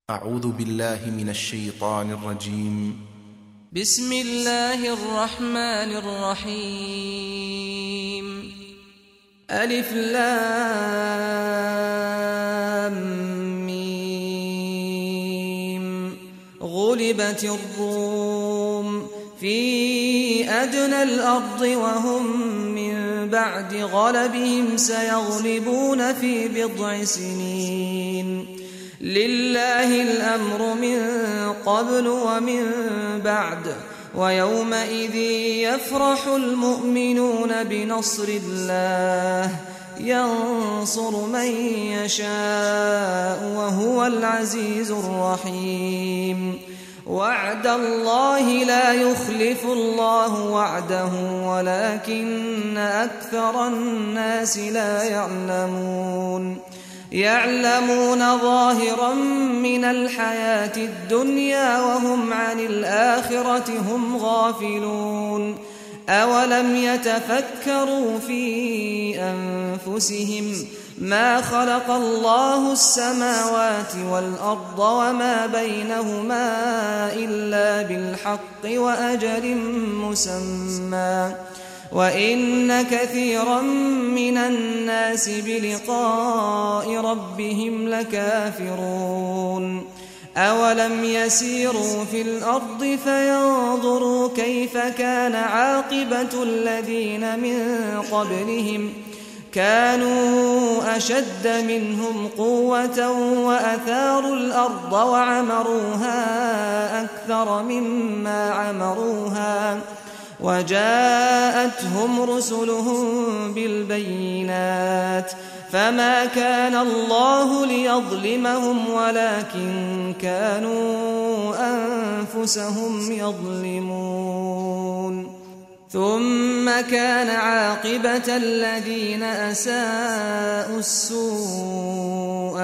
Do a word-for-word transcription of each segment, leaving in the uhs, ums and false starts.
أعوذ بالله من الشيطان الرجيم. بسم الله الرحمن الرحيم. ألف لام ميم. غلبت الروم في أدنى الأرض وهم من بعد غلبهم سيغلبون في بضع سنين. لله الأمر من قبل ومن بعد ويومئذ يفرح المؤمنون بنصر الله ينصر من يشاء وهو العزيز الرحيم. وعد الله لا يخلف الله وعده ولكن أكثر الناس لا يعلمون. يعلمون ظاهرا من الحياة الدنيا وهم عن الآخرة هم غافلون. أولم يتفكروا في أنفسهم ما خلق الله السماوات والأرض وما بينهما إلا بالحق وأجل مسمى وإن كثيرا من الناس بلقاء ربهم لكافرون. أولم يسيروا في الأرض فينظروا كيف كان عاقبة الذين من قبلهم كانوا أشد منهم قوة وأثاروا الأرض وعمروها أكثر مما عمروها وجاءتهم رسلهم بالبينات فما كان الله ليظلمهم ولكن كانوا أنفسهم يظلمون. ثم كان عاقبة الذين أساءوا السوء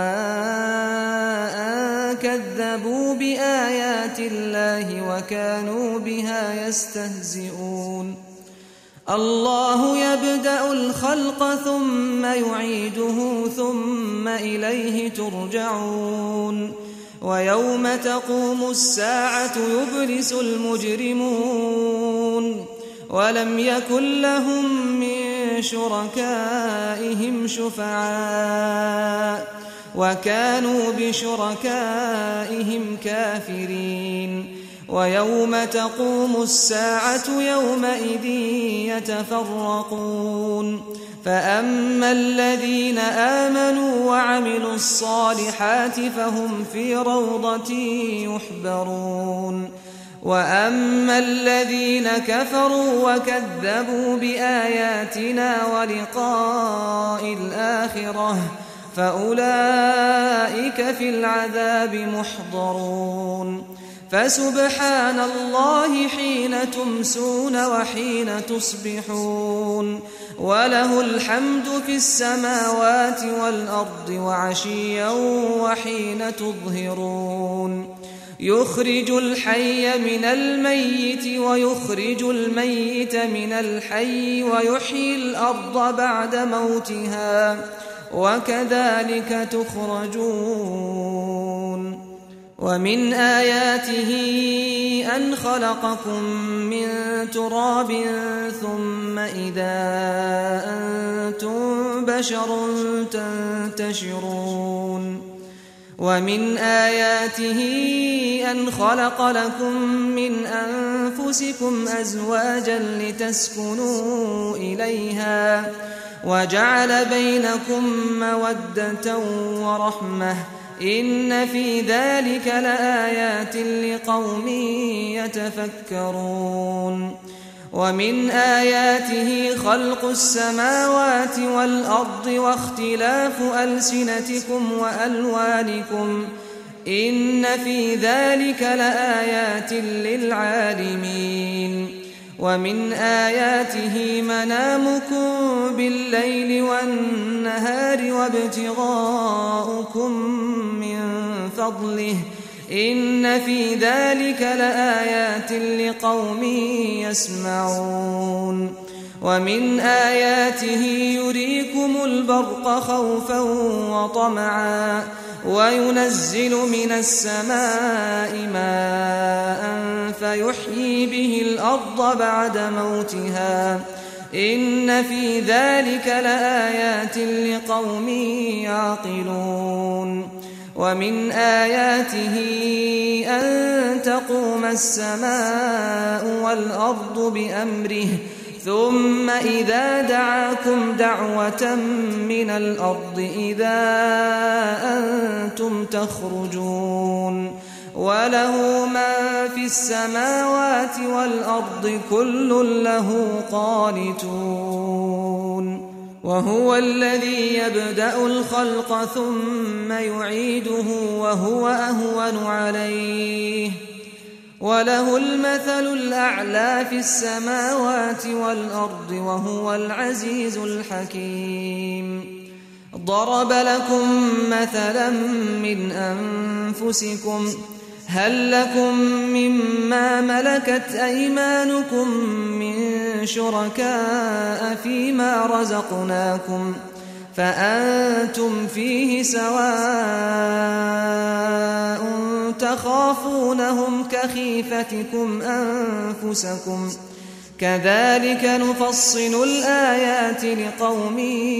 أن كذبوا بآيات الله وكانوا بها يستهزئون. الله يبدأ الخلق ثم يعيده ثم إليه ترجعون. ويوم تقوم الساعة يبلس المجرمون ولم يكن لهم من شركائهم شفعاء وكانوا بشركائهم كافرين. ويوم تقوم الساعة يومئذ يتفرقون فأما الذين آمنوا وعملوا الصالحات فهم في روضة يحبرون. وأما الذين كفروا وكذبوا بآياتنا ولقاء الآخرة فأولئك في العذاب محضرون. فسبحان الله حين تمسون وحين تصبحون وله الحمد في السماوات والأرض وعشيا وحين تظهرون. يخرج الحي من الميت ويخرج الميت من الحي ويحيي الأرض بعد موتها وكذلك تخرجون. ومن آياته أن خلقكم من تراب ثم إذا أنتم بشر تنتشرون. ومن آياته أن خلق لكم من أنفسكم أزواجا لتسكنوا إليها وجعل بينكم مودة ورحمة إن في ذلك لآيات لقوم يتفكرون. ومن آياته خلق السماوات والأرض واختلاف ألسنتكم وألوانكم إن في ذلك لآيات للعالمين. ومن آياته منامكم بالليل والنهار وابتغاؤكم من فضله إن في ذلك لآيات لقوم يسمعون. ومن آياته يريكم البرق خوفا وطمعا وينزل من السماء ماء فيحيي به الأرض بعد موتها إن في ذلك لآيات لقوم يعقلون ومن آياته أن تقوم السماء والأرض بأمره ثم إذا دعاكم دعوة من الأرض إذا أنتم تخرجون وله ما في السماوات والأرض كل له قانتون وهو الذي يبدأ الخلق ثم يعيده وهو أهون عليه وله المثل الأعلى في السماوات والأرض وهو العزيز الحكيم ضرب لكم مثلا من أنفسكم هل لكم مما ملكت أيمانكم من شركاء فيما رزقناكم فأنتم فيه سواء تخافونهم كخيفتكم أنفسكم كذلك نفصل الآيات لقوم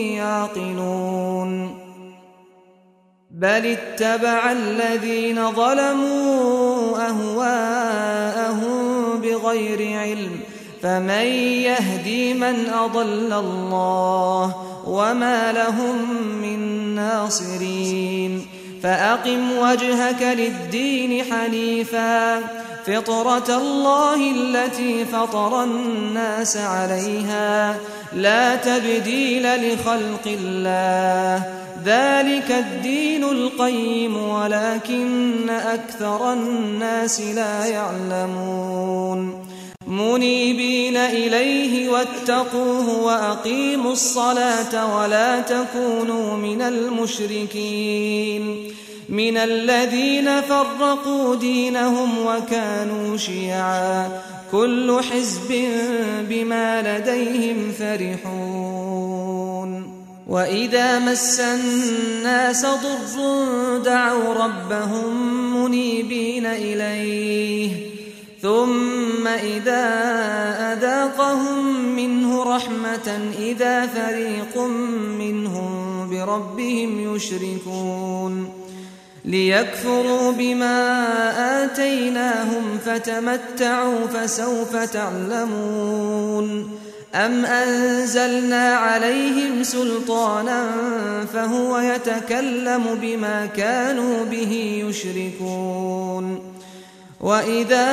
يعقلون بل اتبع الذين ظلموا أهواءهم بغير علم فمن يهدي من أضل الله وما لهم من ناصرين فأقم وجهك للدين حنيفا فطرة الله التي فطر الناس عليها لا تبديل لخلق الله ذلك الدين القيم ولكن أكثر الناس لا يعلمون منيبين إليه واتقوه وأقيموا الصلاة ولا تكونوا من المشركين من الذين فرقوا دينهم وكانوا شيعا كل حزب بما لديهم فرحون وإذا مس الناس ضر دعوا ربهم منيبين إليه ثم إذا أذاقهم منه رحمة إذا فريق منهم بربهم يشركون ليكفروا بما آتيناهم فتمتعوا فسوف تعلمون أم أنزلنا عليهم سلطانا فهو يتكلم بما كانوا به يشركون وإذا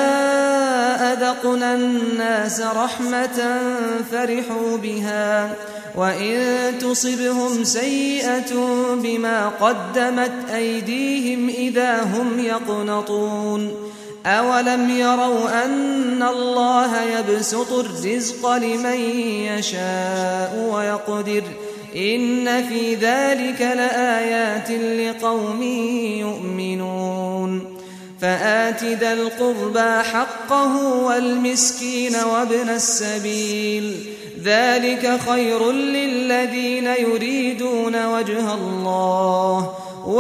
أذقنا الناس رحمة فرحوا بها وإن تصبهم سيئة بما قدمت أيديهم إذا هم يقنطون أولم يروا أن الله يبسط الرزق لمن يشاء ويقدر إن في ذلك لآيات لقوم يؤمنون فآت ذا القربى حقه والمسكين وابن السبيل ذلك خير للذين يريدون وجه الله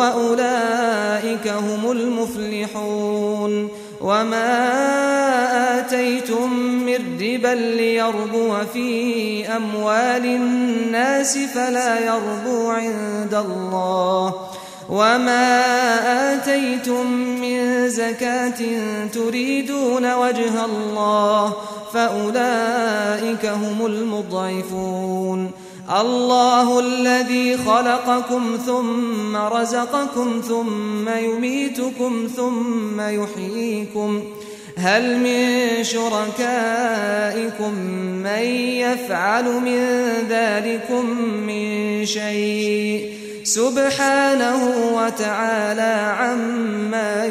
وأولئك هم المفلحون وما آتيتم من ربا ليربو في أموال الناس فلا يربو عند الله وما آتيتم من زكاة تريدون وجه الله فأولئك هم المضعفون الله الذي خلقكم ثم رزقكم ثم يميتكم ثم يحييكم هل من شركائكم من يفعل من ذلكم من شيء سبحانه وتعالى عما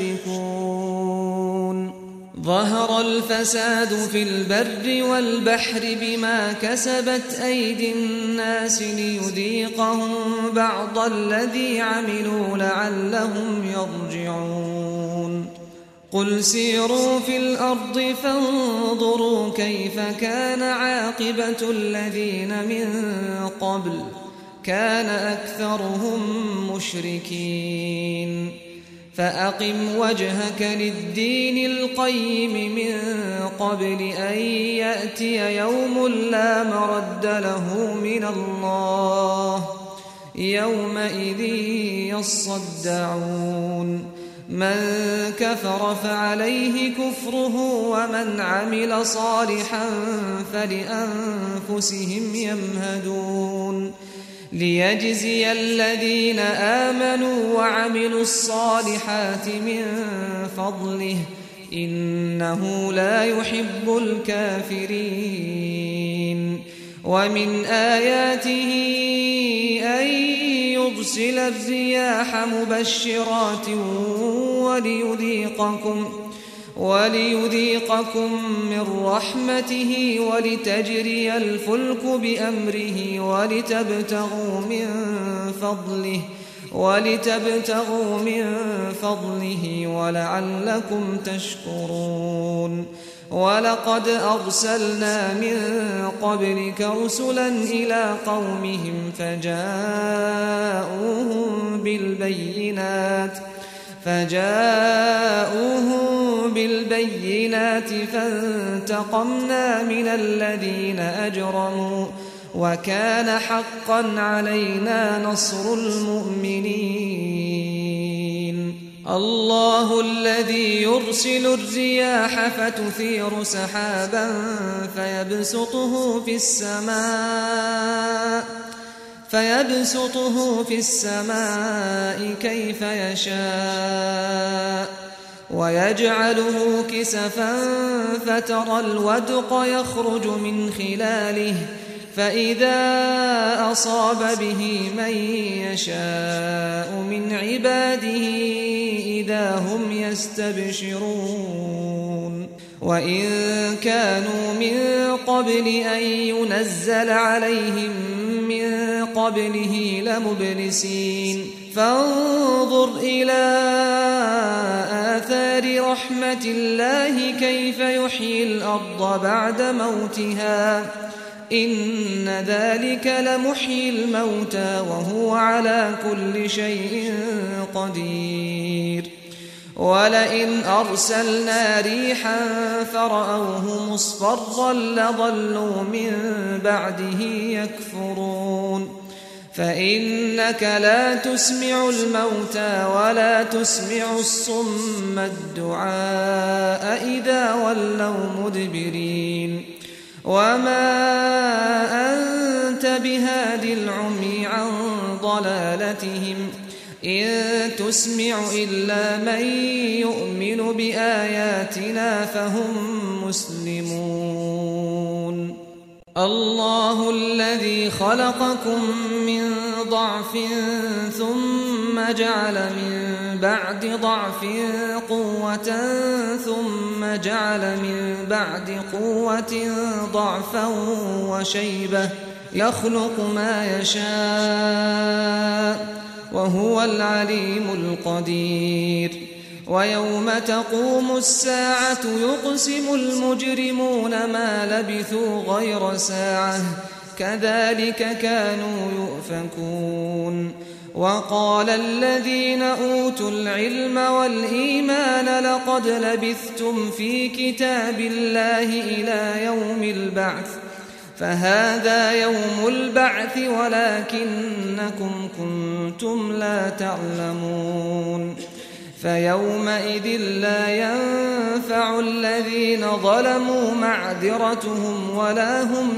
يشركون ظهر الفساد في البر والبحر بما كسبت أيدي الناس ليذيقهم بعض الذي عملوا لعلهم يرجعون قل سيروا في الأرض فانظروا كيف كان عاقبة الذين من قبل كان أكثرهم مشركين فأقم وجهك للدين القيم من قبل أن يأتي يوم لا مرد له من الله يومئذ يصدعون من كفر فعليه كفره ومن عمل صالحا فلأنفسهم يمهدون ليجزي الذين آمنوا وعملوا الصالحات من فضله إنه لا يحب الكافرين ومن آياته أن يرسل الرياح مبشرات وليذيقكم وليذيقكم من رحمته ولتجري الفلك بأمره ولتبتغوا من فضله ولتبتغوا من فضله ولعلكم تشكرون ولقد أرسلنا من قبلك رسلا إلى قومهم فجاءوهم بالبينات فجاءوهم بالبينات فانتقمنا من الذين أجرموا وكان حقا علينا نصر المؤمنين الله الذي يرسل الرياح فتثير سحابا فيبسطه في السماء فيبسطه في السماء كيف يشاء ويجعله كسفا فترى الودق يخرج من خلاله فإذا أصاب به من يشاء من عباده إذا هم يستبشرون وإن كانوا من قبل أن ينزل عليهم من قبله لمبلسين فانظر إلى آثار رحمة الله كيف يحيي الأرض بعد موتها إن ذلك لمحيي الموتى وهو على كل شيء قدير ولئن أرسلنا ريحا فرأوه مصفرا لظلوا من بعده يكفرون فإنك لا تسمع الموتى ولا تسمع الصم الدعاء إذا ولوا مدبرين وما أنت بهاد العمي عن ضلالتهم إن تسمع إلا من يؤمن بآياتنا فهم مسلمون الله الذي خلقكم من ضعف ثم جعل من بعد ضعف قوة ثم جعل من بعد قوة ضعفا وشيبة يخلق ما يشاء وهو العليم القدير ويوم تقوم الساعة يقسم المجرمون ما لبثوا غير ساعة كذلك كانوا يؤفكون وقال الذين أوتوا العلم والإيمان لقد لبثتم في كتاب الله إلى يوم البعث فهذا يوم البعث ولكنكم كنتم لا تعلمون فيومئذ لا ينفع الذين ظلموا معذرتهم ولا هم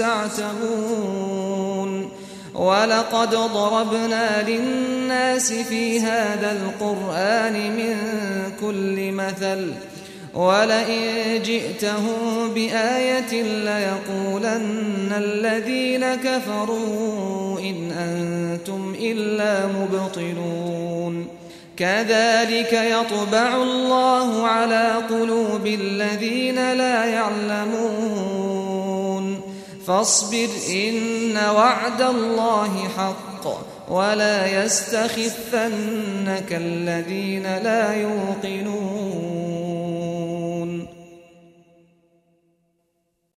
يستعتبون ولقد ضربنا للناس في هذا القرآن من كل مثل ولئن جئتهم بآية ليقولن الذين كفروا إن أنتم إلا مبطلون كذلك يطبع الله على قلوب الذين لا يعلمون فاصبر إن وعد الله حق ولا يستخفنك الذين لا يوقنون